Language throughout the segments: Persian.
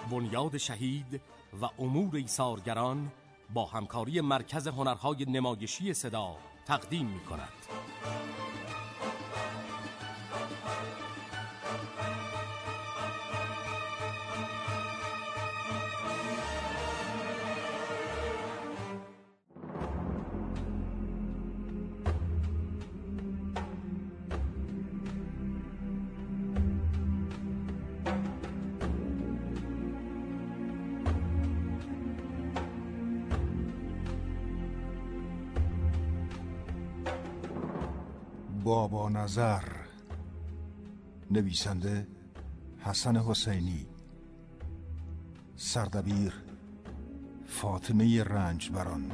بنیاد شهید و امور ایثارگران با همکاری مرکز هنرهای نمایشی صدا تقدیم می‌کند. بابا نظر، نویسنده حسن حسینی، سردبیر فاطمه رنجبران.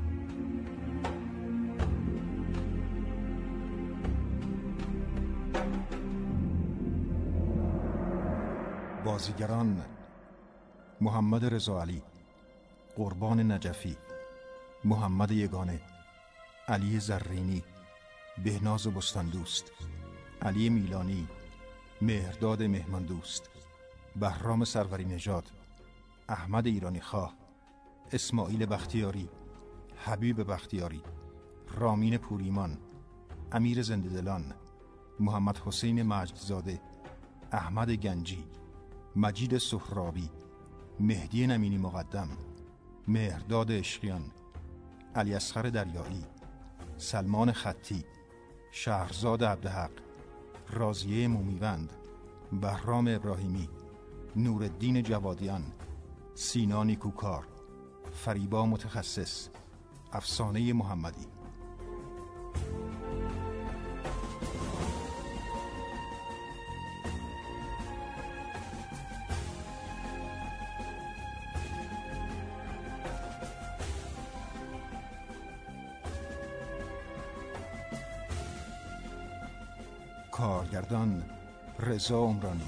بازیگران: محمد رضا علی، قربان نجفی، محمد یگانه، علی زرینی، بهناز بستاندوست، علی میلانی، مهرداد مهماندوست، بهرام سروری نژاد، احمد ایرانی خواه، اسماعیل بختیاری، حبیب بختیاری، رامین پوریمان، امیر زنده‌دلان، محمد حسین مجدزاده، احمد گنجی، مجید سهرابی، مهدی نمینی مقدم، مهرداد عشقیان، علی اصغر دریایی، سلمان خطی، شهرزاد عبدحق، راضیه مومیوند، بهرام ابراهیمی، نورالدین جوادیان، سینا نیکوکار، فریبا متخصص، افسانه محمدی. کارگردان: رضا عمرانی.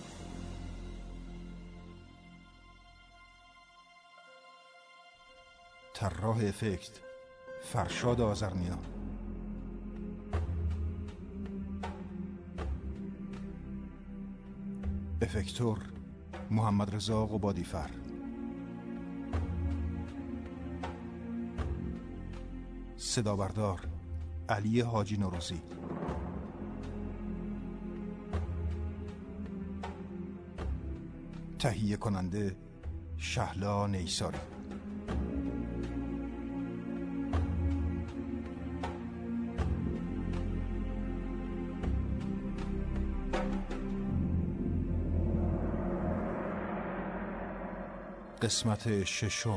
طراح افکت: فرشاد آذرنیا. افکتور: محمد رضا قبادیفر. صدابردار: علی حاجی نوروزی. تهیه کننده: شهلا نیساری. قسمت ششم.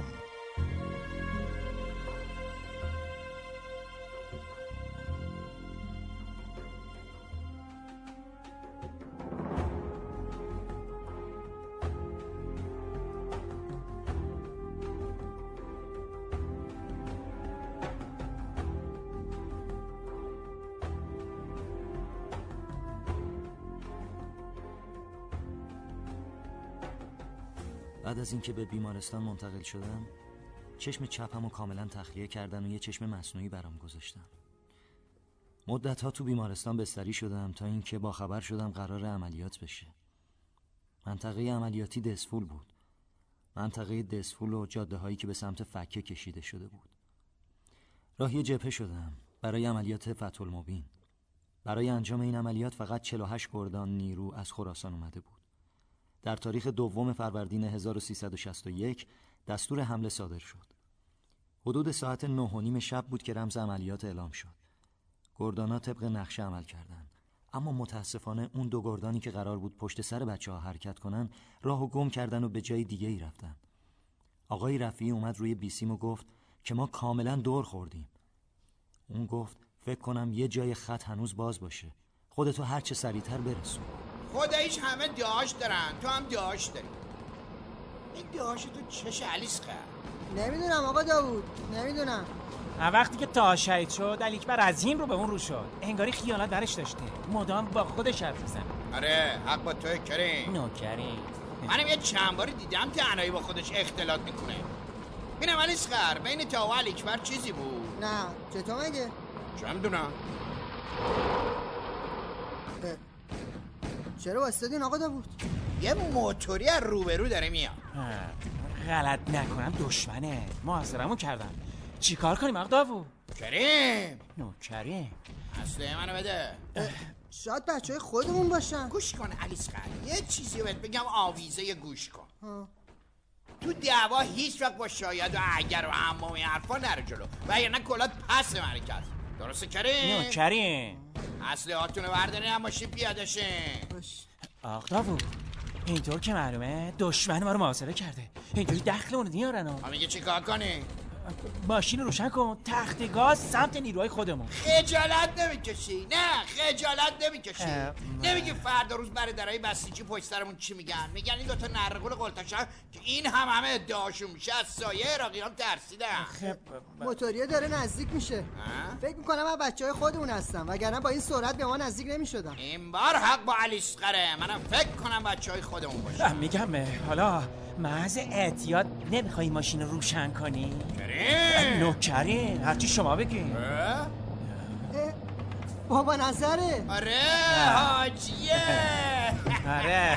بعد از اینکه به بیمارستان منتقل شدم، چشم چپمو کاملا تخلیه کردن و یه چشم مصنوعی برام گذاشتن. مدت‌ها تو بیمارستان بستری شدم تا اینکه باخبر شدم قرار عملیات بشه. منطقه عملیاتی دسفول بود. منطقه دسفول و جاده هایی که به سمت فکه کشیده شده بود. راهی جبهه شدم برای عملیات فتح المبین. برای انجام این عملیات فقط 48 گردان نیرو از خراسان اومده بود. در تاریخ 2 فروردین 1361 دستور حمله صادر شد. حدود ساعت 9:30 شب بود که رمز عملیات اعلام شد. گردانا طبق نقشه عمل کردند، اما متاسفانه اون 2 گردانی که قرار بود پشت سر بچه‌ها حرکت کنن راهو گم کردن و به جای دیگه ای رفتن. آقای رفیعی اومد روی بیسیم و گفت که ما کاملا دور خوردیم. اون گفت فکر کنم یه جای خط هنوز باز باشه، خودتو هر چه سریعتر برسون. خداییش همه داعش دارن، تو هم داعش داری. این داعش تو چش علیس کرد؟ نمیدونم آقا داوود، نمیدونم. وقتی که تا شهید شد علیکبر از این رو به اون رو شد، انگاری خیانت درش داشته، مدام با خودش حرف میزنه. آره حق با توی کریم. نوکریم. منم یه چند باری دیدم تنهایی با خودش اختلاط میکنه. ببینم علیس خر بین تا و علیکبر چیزی بود؟ نه چطور مگه؟ چه میدونم. چرا واسطادین آقا داوود؟ یه موتوری از روبرو داره میاد. غلط نکنم دشمنه. محاصرمون کردن. چی کار کنیم آقا داوود؟ کریم نوکریم. اسلحه منو بده. شاید بچهای خودمون باشن. گوش کن علیسقر، یه چیزی بهت بگم آویزه گوش کن. تو دعوا هیچ وقت با شاید و اگر و اما و این حرفا نره جلو و یعنی کلات پس مرکز. درسته کریم؟ نوکریم. اسلحه‌هاتونو بردارین هم ماشین پیاده شین. آقا داوود اینطور که معلومه دشمن ما رو محاصره کرده. اینجوری دخلمون نیارن. ما میگه چی کار کنی؟ ماشین رو روشن کن، تخت گاز سمت نیروهای خودمون. خجالت نمیکشی؟ نه خجالت نمیکشی؟ نمیگی فردا روز برادرای بسیجی پشت سرمون چی میگن؟ میگن این دوتا نرگول قلتاشن که این همه ادعاشون میشه از سایه عراقیان ترسیدن. موتوریه داره نزدیک میشه. فکر میکنم من بچهای خودمون هستم وگرنه با این سرعت به ما نزدیک نمیشدم. این بار حق با علیسقره. منم فکر کنم بچهای خودمون باشه. میگم حالا محض احتیاط نمیخوایی ماشین رو روشن کنی؟ کریم نوکریم. هرچی شما بگین. بابا نظره. آره حاجیه. آره.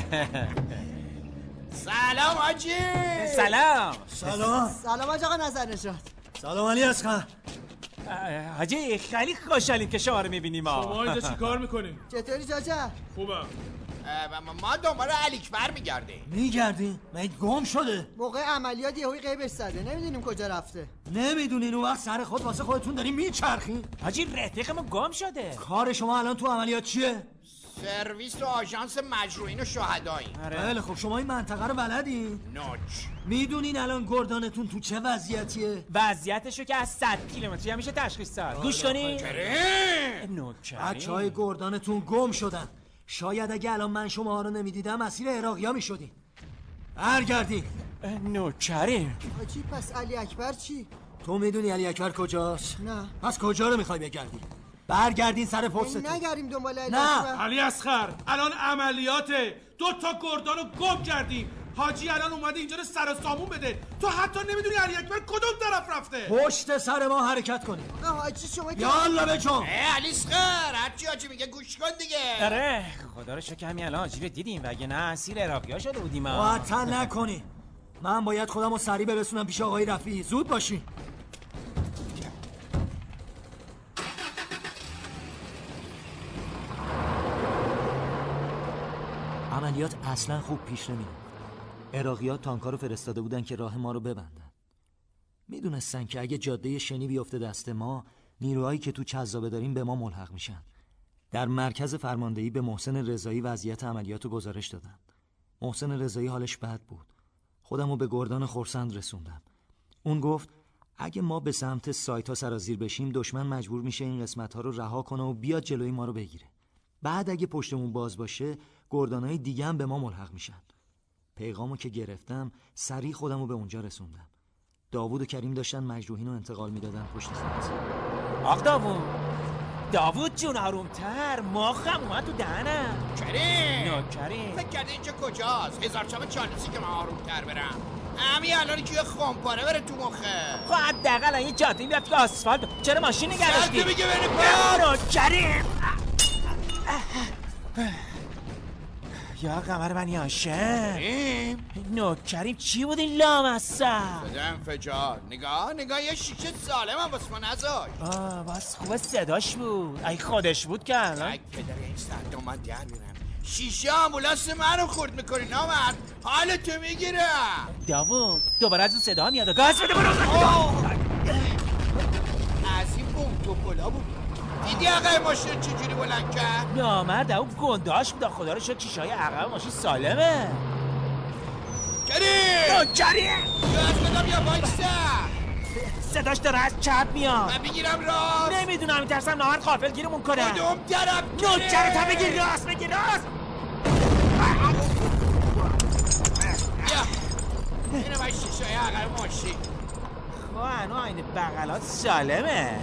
سلام حاجی. سلام. سلام آقا نظر نشاد. سلام علی اصغر. حاجی خیلی خوشحالیم که شما رو میبینیم. شما اینجا چی کار میکنیم؟ چطوری جاجا؟ خوبم. ما دنبال علیکبر میگردیم. میگردیم؟ من گم شده. موقع عملیات یهویی غیبش زده. نمیدونیم کجا رفته. نمیدونین اون وقت سر خود واسه خودتون دارین میچرخین. حاجی رفیقمون گم شده. کار شما الان تو عملیات چیه؟ سرویس و آژانس مجروحین و شهدایی. خیلی خب شما این منطقه رو بلدین؟ نوچ. میدونین الان گردانتون تو چه وضعیتیه؟ وضعیتشو که از 100 کیلومتری همیشه تشخیص داد. گوش کنین. بچهای گردانتون گم شدن. شاید اگه الان من شما رو نمیدیدم اسیر عراقیا میشدین. برگردین. نوکریم. حاجی پس علی اکبر چی؟ تو میدونی علی اکبر کجاست؟ نه. پس کجا رو میخوای بگردی؟ برگردین سر پستتون. نگردیم دنبال علی نه. اکبر. علی اصغر الان عملیاته. 2 تا گردان رو گم کردیم. حاجی الان اومده اینجا رو سر سامون بده. تو حتی نمیدونی علی اکبر کدوم طرف رفته. پشت سر ما حرکت کنید. حاجی شما که یالا بچم. علی اصغر هرچی حاجی میگه گوش کن دیگه. آره خدا رو شکر همین الان حاجی رو دیدیم وگه نه اسیر عراقیا شده بودیم. معطل نکنی. من باید خودم رو سریع برسونم پیش آقای رفیعی. زود باشین. عملیات اصلا خوب پیش نمیره. عراقی‌ها تانک‌ها رو فرستاده بودن که راه ما رو ببندن. میدونستن که اگه جاده شنی بیفته دست ما، نیروهایی که تو چذابه داریم به ما ملحق میشن. در مرکز فرماندهی به محسن رضایی وضعیت عملیات رو گزارش دادن. محسن رضایی حالش بد بود. خودم رو به گردان خرسند رسوندم. اون گفت اگه ما به سمت سایت‌ها سرازیر بشیم دشمن مجبور میشه این قسمت‌ها رو رها کنه و بیاد جلوی ما رو بگیره. بعد اگه پشتمون باز باشه گردانهای دیگه هم به ما ملحق میشن. پیغامو که گرفتم سریع خودم رو به اونجا رسوندم. داوود و کریم داشتن مجروحین رو انتقال میدادن پشت سرت. آقا داوود جون آرومتر. ماخم اومد تو دهنم. کریم فکر کرده اینجا کجاست؟ هزار چم چالوسی که من آرومتر برم. همین الان که یه خمپاره بره تو مخه. خب حداقل یه جاده میاد تو آسفالت. چرا ماشین نگه داشتی؟ بگه بره برو کریم. یا قمر من یاشم. نوکریم چی بود این لامصب؟ صدا انفجار. نگاه یه شیشه سالم هم واسه ما نذاشت. باز خوبه صداش بود. ای خودش بود که الان که داره این ساعت من در میرم. شیشه آمبولانس منو خورد میکنی نامرد. حالتو میگیرم. داوود دوباره از اون صدا میاد. گاز بده برو. از این بوم توپلا بود. دیدی عقب ماشین چجوری بلند کرد؟ نامرد او گنداش بود. خدا رو شکر چیشای عقب ماشین سالمه. کریم گاز بدم یا وایسا. صداش داره از چپ میاد. من بگیرم راست. نمیدونم میترسم نامرد غافل گیرمون کنه. کدوم طرف؟ نوکرت هم بگیر راست. بیا اینو باید شیشای عقب ماشین. خب هنو این بغلات سالمه.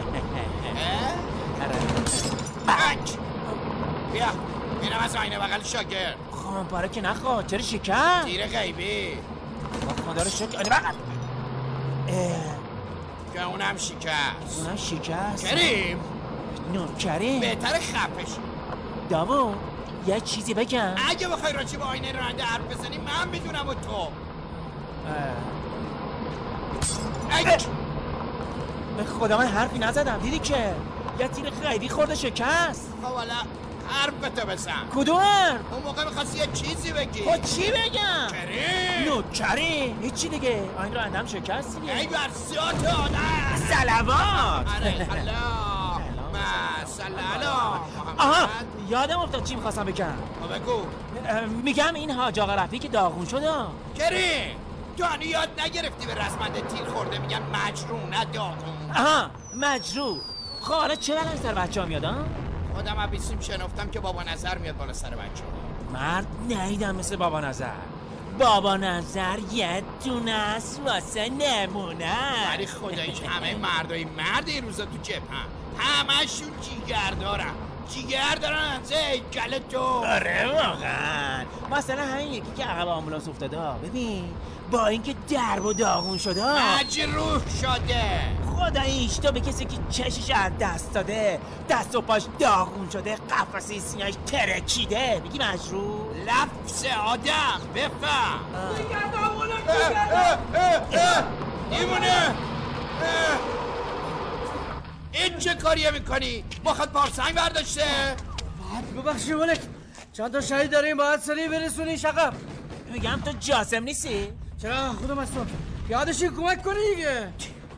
بیا اینم از آینه بغل شاگرد. خمپاره که نخواد. چرا شکم؟ تیر غیبی. خدا رو شکر آینه بغل که اونم شکست. کریم کریم نوکریم بهتر خفش. داوود یه چیزی بگم؟ اگه بخوای راجع به آینه راننده حرف بزنی من میدونم و تو به خدا من حرفی نزدم. دیدی که یه تیر خیلی خورده شکست. خب حالا حرفتو بزن. کدوم حرف؟ اون موقع میخواستی یه چیزی بگی. خب چی بگم؟ کریم نوکری هیچی دیگه. آین رانندم شکست دیگه. ای بر ذات آدم صلوات. آره سلام. آها یادم افتاد چی میخواستم بگم. بگو. میگم این حاج آقا رفیع که داغون شده. کریم تو هنو یاد نگرفتی به رسمنده تیر خورده میگن مجروح نه داغون. آها مجروح. خب حالا چه بلایی سر بچه ها میاد؟ خودم عبیسیم شنفتم که بابا نظر میاد بالا سر بچه ها. مرد نیدم مثل بابا نظر. بابا نظر یه دونه است واسه نمونه. ولی خداییش همه مردای مرد این روزا تو جبهه همشون جیگر دارن از هیکل تو. آره واقعا. مثلا همین یکی که عقب آمبولانس افتاده ببین با اینکه درب و داغون شده مجروح شده. خداییش تو به کسی که چشش از دست داده دست و پاش داغون شده قفسه سینه‌اش ترکیده میگی مجروح؟ لفظ آدم بفهم. دیوونه این چه کاریه میکنی؟ با خود پارسنگ برداشته؟ ببخشید ملک چند تا شهید داریم باید سریع برسونی شقب. میگم تو جاسم نیستی؟ چرا خودم هستم یادشی کمک کنی دیگه.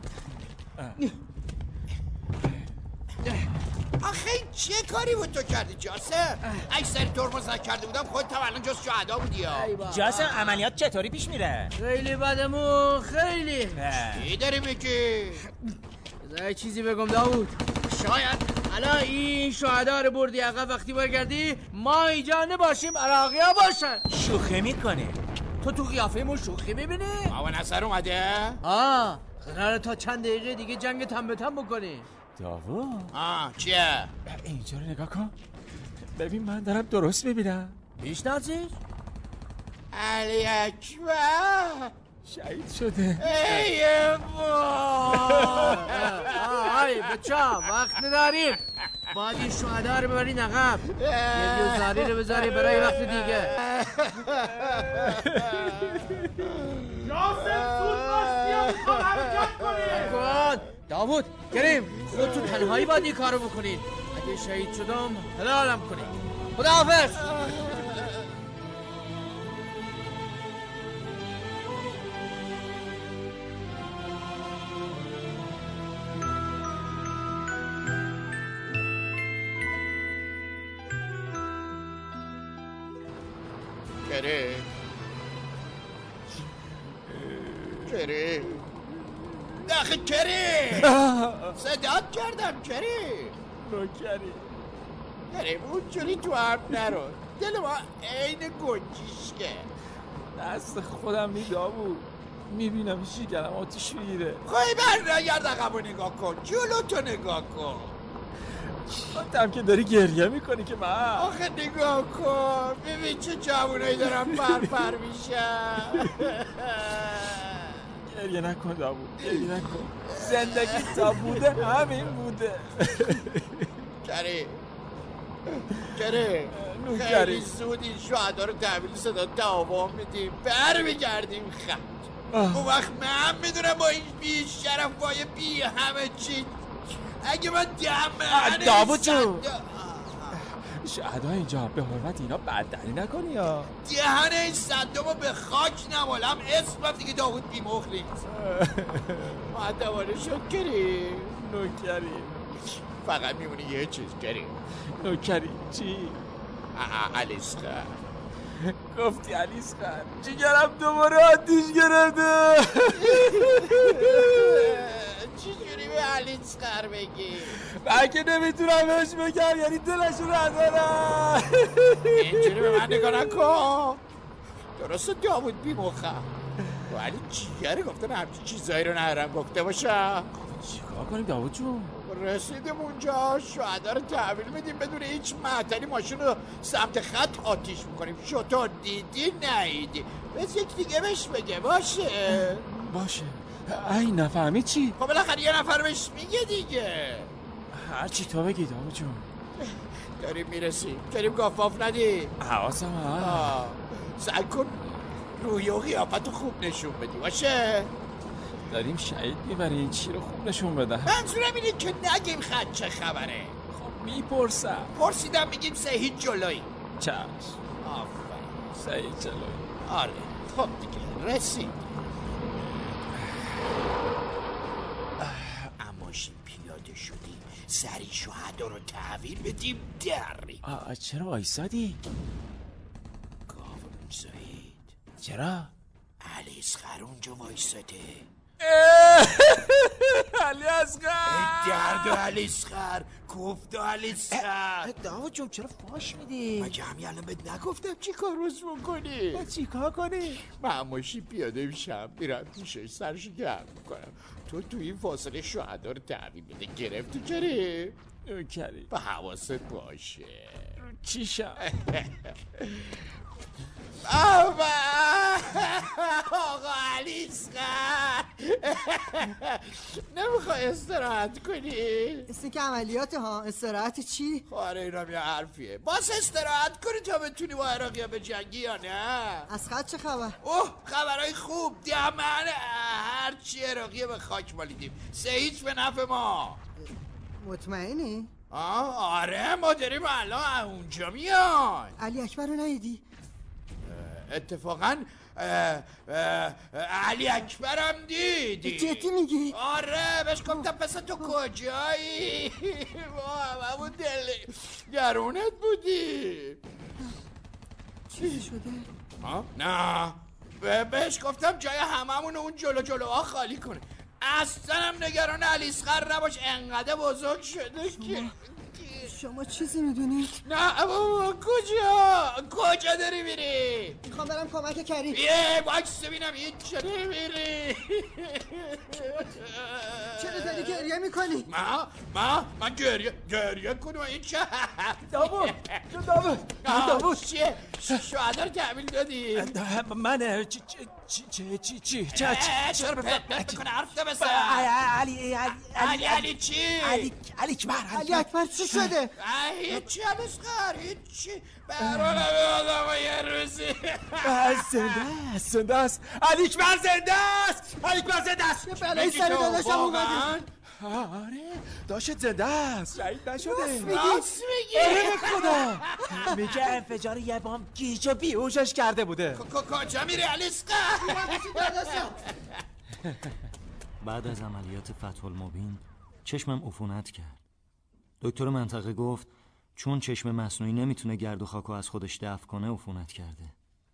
آخه چه کاری بود تو کردی جاسم؟ اگه سری ترمز نکرده بودم خودت هم الان جز شهدا بودی. جاسم عملیات چطوری پیش میره؟ خیلی بدمون خیلی. چی داری میگی؟ یه چیزی بگم داوود. شاید الان این شهدا رو بردی عقب وقتی برگردی ما اینجا نباشیم عراقی‌ها باشن. شوخی میکنه. تو قیافه ما شوخی میبینی؟ بابا نصر اومده؟ قراره تا چند دقیقه دیگه جنگ تن به تن بکنی. داوود چیه؟ اینجا رو نگاه کن ببین من دارم درست میبینم. میشناسیش؟ علی اکبر شهید شده. ای آی بچه وقت نداریم باید این شهدا رو ببرین عقب. یه زاری رو بذاری برای وقت دیگه. جاسم زود باش بیا میخوام حرکت کنیم. داوود کریم خود تو تنهایی باید این کارو بکنین. اگه شهید شدم حلالم کنین. خداحافظ. کریم داخل کریم صدات کردم کریم. کریم اونجوری تو حرف نرو دل ما عین گنجیشکه. دست خودم میداوود میبینم شکرم آتیش میگیره. خواهی بر نگرد عقب رو نگاه کن جلو تو نگاه کن. هم که داری گریه میکنی که من آخه نگاه کن ببین چه جوونایی دارم پر میشن. گریه نکن داوود گریه نکن. زندگی تا بوده همین بوده. کریم خیلی زود این شهدا رو تحویل صدا دوام میدیم برمیگردیم خط. اون وقت من میدونم با این بی شرفای بی همه چی اگه من دهن داوود جون شهدا اینجا به حرمت اینا بددری نکنی یا دهن این صدامو به خاک نمالم. اسمم دیگه داوود بی مخلیص. معدوانه شد کریم. نوکری فقط میمونی یه چیز کریم. نوکری چی؟ علیسخر گفتی علیسخر جیگرم دوباره آتیش گرفته. چجوری به علیسخر بگی؟ من که نمیتونم بهش بگم یعنی دلش رو ندارم. اینجوری به من نگاه نکن. درسته داوود بی مخم ولی جیگره گفتن همچین چیزایی رو نهرم گفته باشم. چیکار کنیم داوود جون؟ رسیدیم اونجا شهدا رو تحویل میدیم بدون هیچ معطلی ماشین رو سمت خط آتیش میکنیم. شطور دیدی نیدی بس یک دیگه بهش بگه باشه. ای نفهمی چی؟ خب بالاخره یه نفر بهش میگه دیگه. هرچی تو بگی داوود جون. داریم میرسیم. کریم گافاف ندی. حواسم هست. سعی کن روی و قیافتو خوب نشون بدی باشه. داریم شهید میبریم، چی رو خوب نشون بدم؟ منظورم اینه که نگیم خط چه خبره. خب میپرسم. پرسیدم میگیم سهید جلوی. چشم. آفرین. سهید جلوی. آره خب دیگه رسید. اماشین پیاده شدیم، سری شهدا رو تحویل بدیم دری. چرا وایسادی؟ گاومون سهید. چرا؟ علی اصغر اونجا وایساده. علی اصغر درد و علی اصغر، کوفت و علی اصغر. داوود جون چرا فاش میدی؟ مگه همین الان بهت نگفتم چی کار روز میکنی؟ چی کار کنی؟ من اماشی پیاده میشم میرم پیشش سرشو گرم میکنم. تو این فاصله شهدا رو تحویل بده. گرفتی کریم؟ کریم به حواست باشه. چی شد؟ آقا علی اصغر نمیخوای استراحت کنی؟ مثل که عملیات ها. استراحت چی؟ آره اینم یه حرفیه. باز استراحت کنی تا بتونی با عراقی به جنگی یا نه؟ از خط چه خبر؟ اوه خبرهای خوب دمن. هرچی عراقیه به خاک مالیدیم. سهیچ به نفع ما. مطمئنی؟ آره ما داریم الان اونجا میان. علی اکبر رو ندیدی؟ اتفاقا علی اکبرم دیدی؟ جدی میگی؟ آره بهش گفتم پس تو کجایی؟ همون دل گرونت بودی. چیزی شده؟ نه بهش گفتم جای هممون اون جلوها خالی کنه. اصلا هم نگران علی اصغر نباش، انقدر بزرگ شده که شما چیزی میدونید؟ نه بابا. کجا داری میری؟ میخوام برم کمک کریم. باکس ببینم این چرا میری؟ چرا داری گریه میکنی؟ من گریه کنم این چه؟ داوود چیه؟ شهدا رو تحویل دادی؟ من چی چرا پت کنه حرف ده بسن. علی چی؟ علی اکبر علی اکبر چی شده؟ هیچی علی اصغر هیچی. برای آدم یه روزی زنده است. علی اکبر زنده است. علی اکبر زنده است. یه بلایی سر داداشم اومده. آره داشت زنده است. شهید نشده. راست میگی؟ آره خدا. میگه انفجار یه بام گیج و بیهوشش کرده بوده. کجا میری علی اصغر؟ بعد از عملیات فتح المبین چشمم عفونت کرد. دکتر منطقه گفت چون چشم مصنوعی نمیتونه گرد و خاکو از خودش دفع کنه عفونت کرده.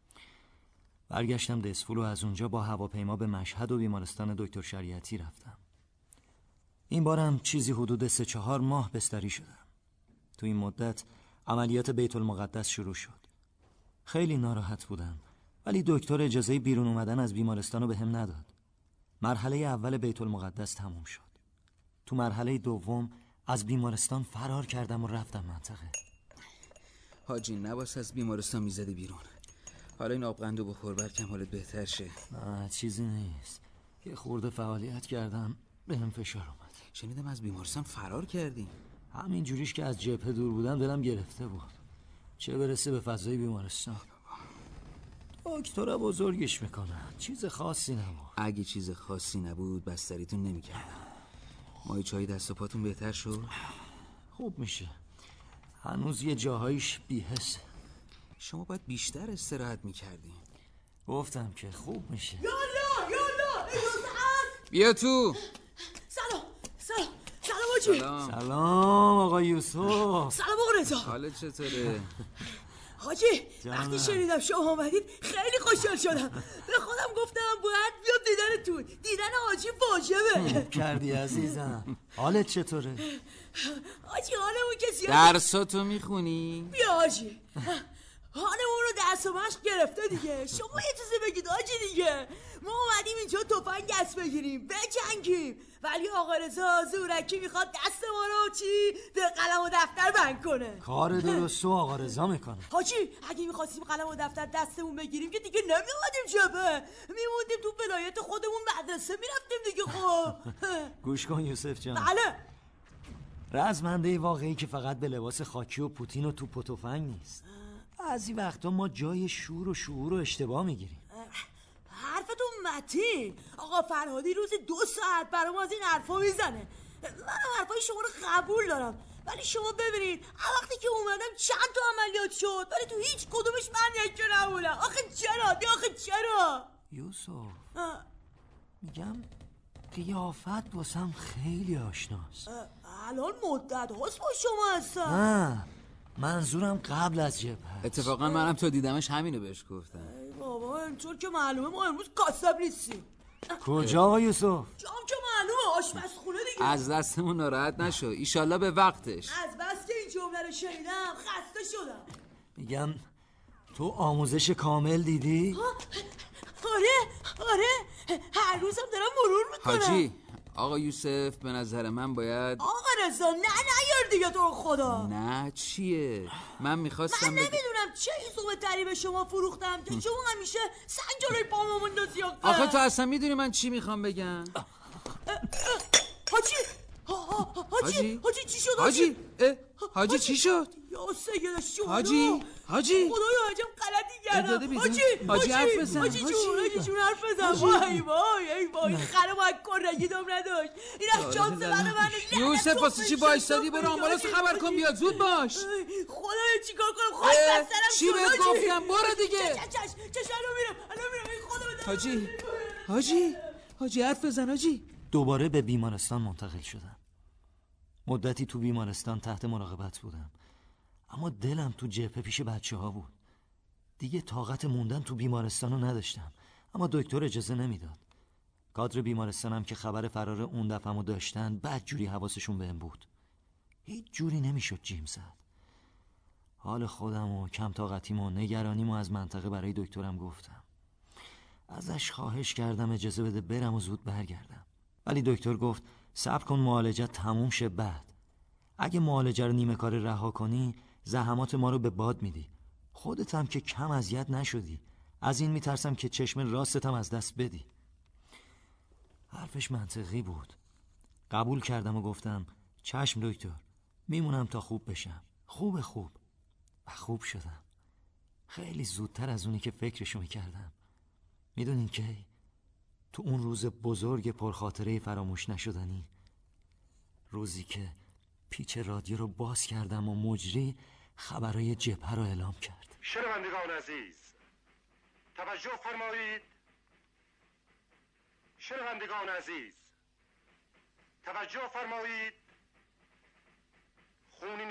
برگشتم دسفول و از اونجا با هواپیما به مشهد و بیمارستان دکتر شریعتی رفتم. این بارم چیزی حدود 3-4 ماه بستری شدم. تو این مدت عملیات بیت المقدس شروع شد. خیلی ناراحت بودم ولی دکتر اجازه بیرون اومدن از بیمارستان رو بهم نداد. مرحله اول بیت المقدس تموم شد. تو مرحله دوم از بیمارستان فرار کردم و رفتم منطقه. حاجی نباس از بیمارستان میزدی بیرون. حالا این آبغندو بخور بلکه حالت بهتر شه. چیزی نیست. یه خورده فعالیت کردم بهم فشار اومد. شنیدم از بیمارستان فرار کردی. همین جوریش که از جبهه دور بودم دلم گرفته بود، چه برسه به فضای بیمارستان. دکتر بزرگش میکنن، چیز خاصی نبود. اگه چیز خاصی نبود بستریتون نمیکردم. مای چای دست و پاتون بهتر شد؟ خوب میشه، هنوز یه جاهایش بی‌حسه. شما باید بیشتر استراحت میکردین. گفتم که خوب میشه. یالا بیا تو. سلام حاجی. سلام آقا یوسف. سلام آقا رضا. حالت چطوره؟ حاجی وقتی شنیدم شما آمدید خیلی خوشحال شدم. به خودم گفتم باید بیام دیدنتون. دیدن حاجی واجبه. کردی عزیزم. حالت چطوره؟ حاجی حالمون که زیاد. درساتو میخونی؟ بیا حاجی، حالمون رو درس و مشق گرفته دیگه. شما یه چیزی بگید حاجی دیگه. ما اومدیم اینجا تفنگ دست بگیریم بجنگیم، ولی آقا رضا زورکی میخواد دست ما رو چی به قلم و دفتر بند کنه. کار درست و آقا رضا میکنه. حاجی اگه میخواستیم قلم و دفتر دستمون بگیریم که دیگه نمیومدیم جبهه، میموندیم تو ولایت خودمون مدرسه میرفتیم دیگه. خب گوش کن یوسف جان. بله. رزمنده واقعی که فقط به لباس خاکی و پوتین و توپ و تفنگ نیست. بعضی وقتا ما جای شور و شعور رو اشتباه میگیریم. حرفتون متین. آقا فرهادی روزی 2 ساعت برام از این حرفا میزنه. منم حرفای شما رو قبول دارم، ولی شما ببینید وقتی که اومدم چند تا عملیات شد، ولی تو هیچ کدومش من یکی نبودم. آخه چرا؟ یوسف میگم قیافت واسم خیلی آشناست. الان مدت هاست با شما هستم. نه، منظورم قبل از جبهه. اتفاقا منم تو دیدمش همینو بهش گفتم. ای بابا اینطور که معلومه ما امروز کاسب نیستیم. کجا آقا یوسف؟ جام که معلومه، آشپزخونه دیگه. از دستمون ناراحت نشو، ایشالله به وقتش. از بس که این جمله رو شنیدم خسته شدم. میگم تو آموزش کامل دیدی؟ آره هر روزم دارم مرور میکنم. حاجی آقا یوسف به نظر من باید آقا رضا نه نیار دیگه تو خدا. نه چیه؟ من میخواستم من نمیدونم چه ایزومه تری به شما فروختم که شما همیشه سنگ جلوی پامو مندازی. آخه تو اصلا میدونی من چی میخوام بگم؟ حاجی چی شد؟ حاجی چی شد؟ یا سید شما حاجی خدایا عجب غلطی کردم. حاجی حرف بزن. حاجی جون حرف بزن. وای خره باید کرگی دم نداشت. این از شانس من یوسف واسه چی وایسادی؟ برو آمبولانس خبر کن بیاد، زود باش. خدایا چیکار کنم؟ خوش بسترم چی بهت گفتم؟ برو دیگه. چش الان میرم. خدا حاجی حرف بزن. حاجی دوباره به بیمارستان منتقل شدم. مدتی تو بیمارستان تحت مراقبت بودم، اما دلم تو جبهه پیش بچه‌ها بود. دیگه طاقت موندن تو بیمارستانو نداشتم، اما دکتر اجازه نمیداد. کادر بیمارستانم که خبر فرار اون دفعه‌مو داشتن بدجوری حواسشون بهم بود. هیچ جوری نمیشد جیم زد. حال خودم و کم طاقتیم و نگرانیمو از منطقه برای دکترم گفتم. ازش خواهش کردم اجازه بده برم و زود برگردم، ولی دکتر گفت صبر کن معالجه تموم شه، بعد اگه معالجه رو نیمه کار رها کنی زحمات ما رو به باد میدی. خودت هم که کم اذیت نشدی، از این میترسم که چشم راستت هم از دست بدی. حرفش منطقی بود. قبول کردم و گفتم چشم دکتر، میمونم تا خوب بشم. خوب و خوب شدم. خیلی زودتر از اونی که فکرشو میکردم. میدونین که تو اون روز بزرگ پرخاطره فراموش نشدنی، روزی که پیچ رادیو رو باز کردم و مجری خبرای جبهه رو اعلام کرد. شنوندگان عزیز توجه فرمایید. شنوندگان عزیز توجه فرمایید. خونین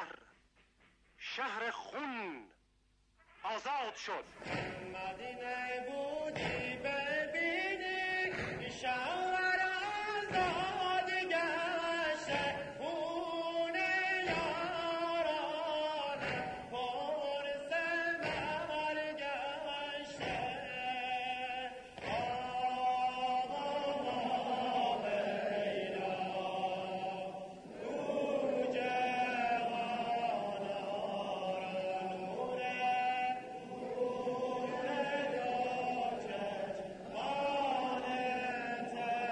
شهر خون آزاد شد. مدینه بودی ببینی شهر آزاد گشته. خون یاران پر ثمر گشته. آقا بینا رو جهان آره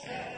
شد